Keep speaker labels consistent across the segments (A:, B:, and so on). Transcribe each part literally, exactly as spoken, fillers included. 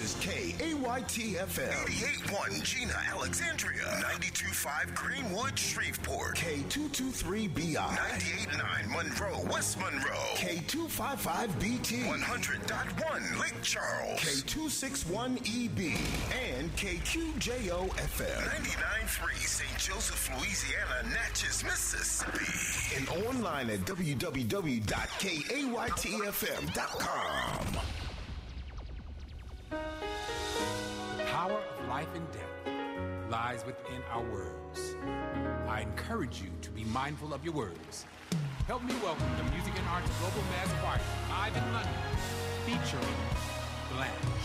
A: is K A Y T F M. eighty-eight point one Gina, Alexandria. ninety-two point five Greenwood, Shreveport. K two two three B I. ninety-eight point nine Monroe, West Monroe. K two five five B T. one hundred point one Lake Charles. K two six one E B. And K Q J O F M. ninety-nine point three Saint Joseph, Louisiana, Natchez, Mississippi. And online at w w w dot k a y t f m dot com.
B: The power of life and death lies within our words. I encourage you to be mindful of your words. Help me welcome the Music and Arts Global Mass Choir live in London, featuring Blanche.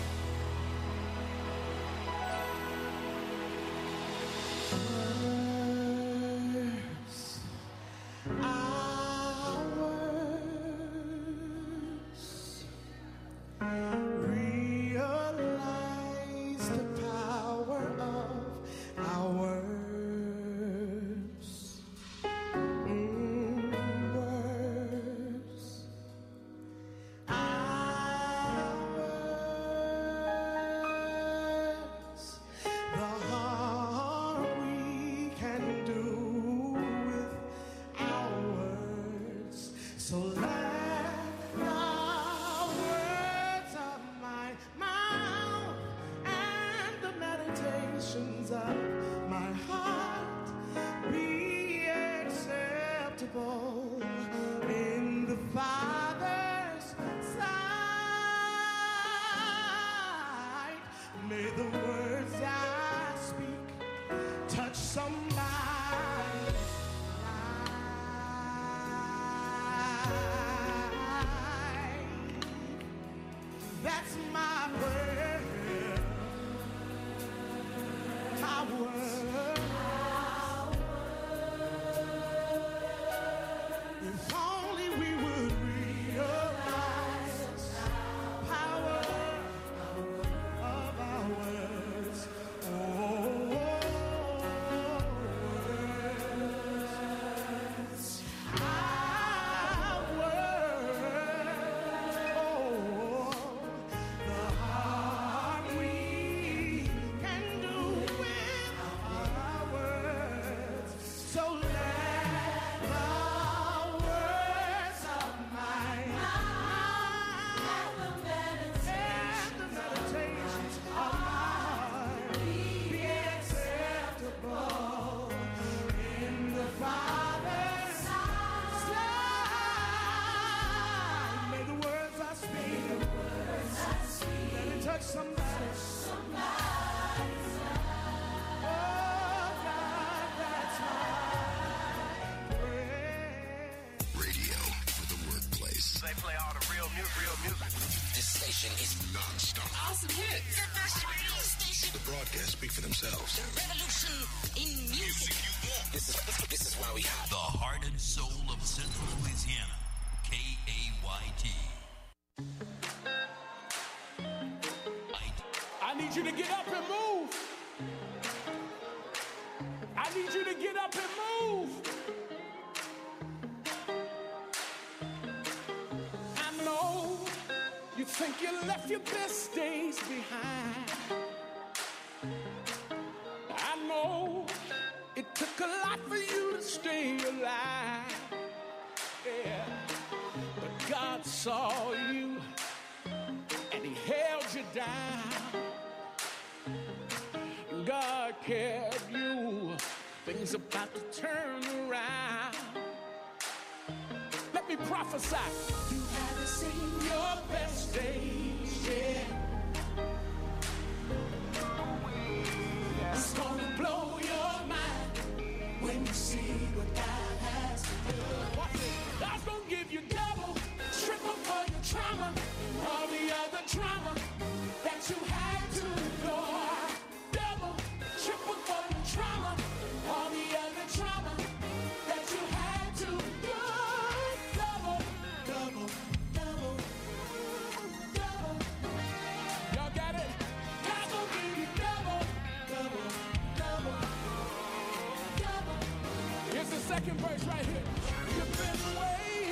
C: Second verse right here. You've been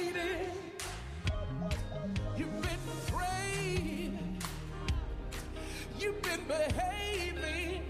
C: waiting. You've been praying. been behaving,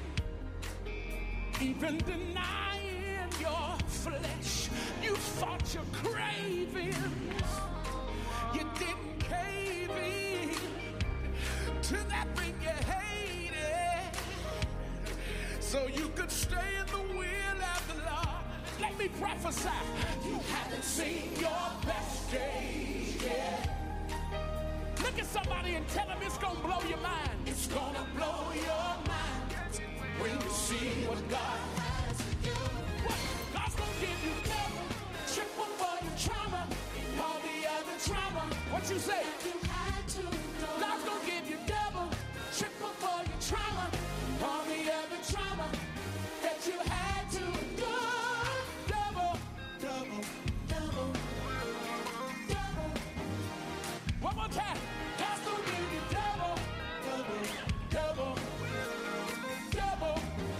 C: even denying your flesh. You fought your cravings. You didn't cave in to that thing you hated, so you could stay in the will of the Lord. Let me prophesy. You haven't seen your best days yet. Look at somebody and tell them it's gonna blow your mind. It's gonna blow your mind when you see what God has for you. What? God's gonna give you double, triple for your trauma, all the other trauma. What you say? You had to know. God's gonna give you double, triple for your trauma, all the other trauma that you had to endure. Double, double, double, double. One more time. God's gonna give you double, double, double, double.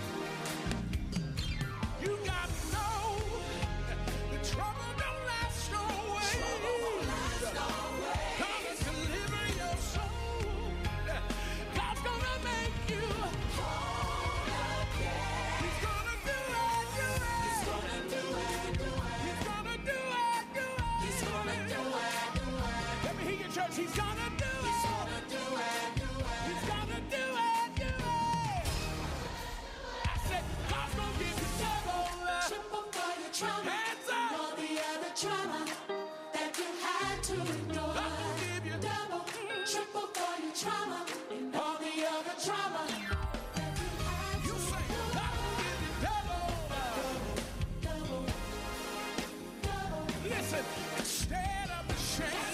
C: You gotta know the trouble don't last always. Trouble don't last always. God is delivering your soul. God's gonna make you whole again. He's gonna do it, do it. He's gonna do it, do it. He's gonna do it, do it. He's gonna do it, do it. Let me hear your church. He's gonna do it. He's gonna do it, do it. He's gonna do it, do it. I said, God's gonna give you double, triple for your trauma. Hands up. All the other trauma that you had to endure. God's gonna give you double, triple for your trauma. And all the other trauma that you had to endure. God's gonna give you double, double, double, double. Listen, instead of the shame,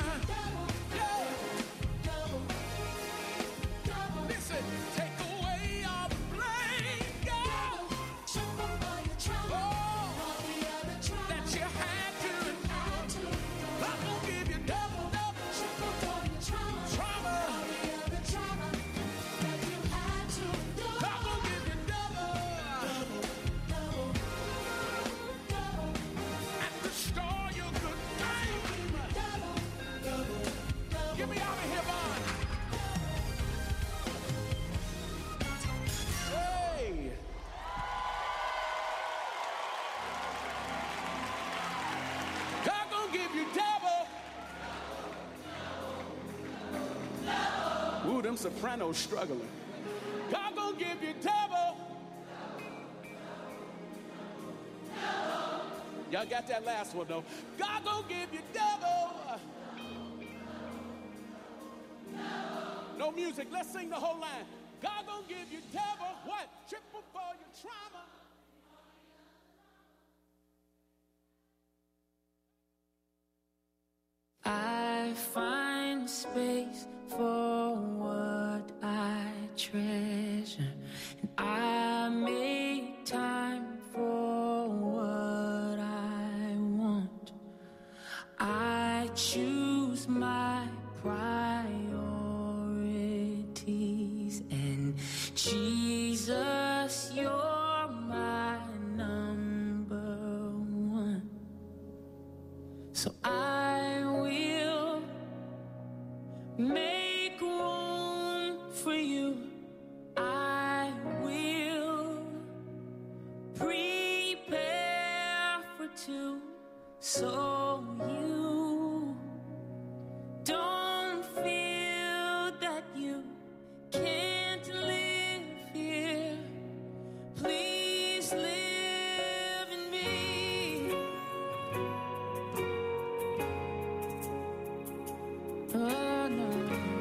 C: listen, take away all the blame, God. Oh, that you had to endure. I'm gonna give you double, double, trauma. I'm gonna give you double, and restore your good name. Get me out of here, Vaughn. Hey! God gonna give you double. Ooh, them sopranos struggling. God gonna give you double. Y'all got that last one though. God gonna give you double. No music. Let's sing the whole line. God gonna give you double. What? Triple for your trauma.
D: I find space for what I treasure, and I make time for what I want. I choose my priorities, and Jesus, you're my number one. So I will make room for you. I will prepare for two, so you don't feel that you can't live here. Please live in me. Oh no.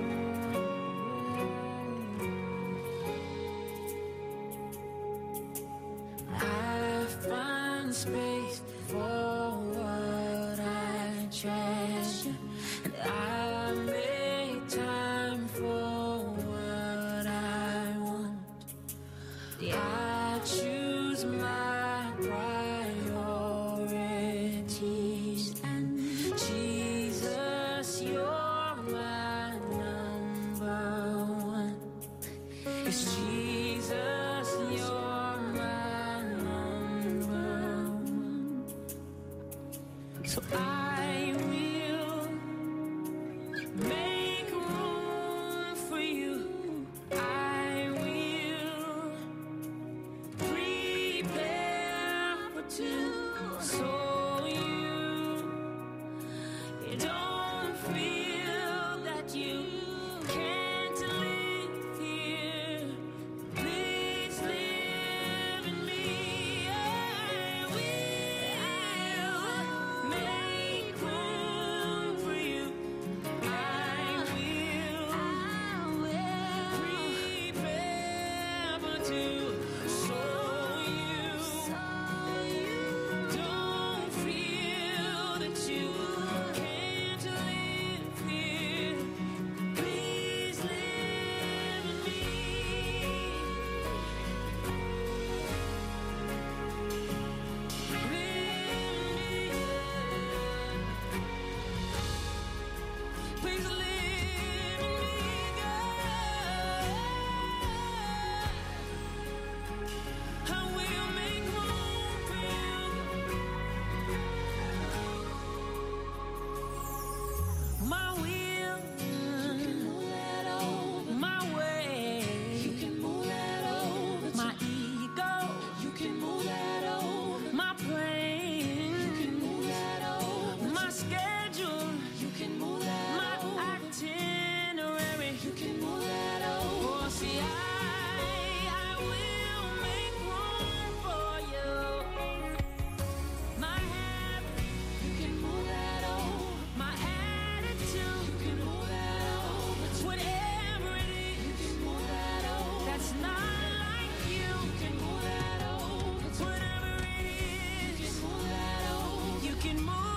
D: I find space for what I treasure, and I make time for what I want. I choose my priorities, and Jesus, you're my number one. It's Jesus, you're my number one. So I will make room for you. I So you, you don't feel that you can't live here. Please live in me. I will make room for you. I will prepare for two. So you don't feel that you can't live here. Please live in me. Please live in me, God. I will make room for you. My will, you can move that over. My way, you can move that over. My ego, you can move that over. My plan, you can move that over. My schedule, you can move that over. My itinerary, you can move that over. Oh, see, I, I will make room for you. My habit, you can move that over. My attitude, you can move that over. It's whatever it is, you can move that over. That's not like you, you can move that over. It's whatever it is, you can move that over. You can move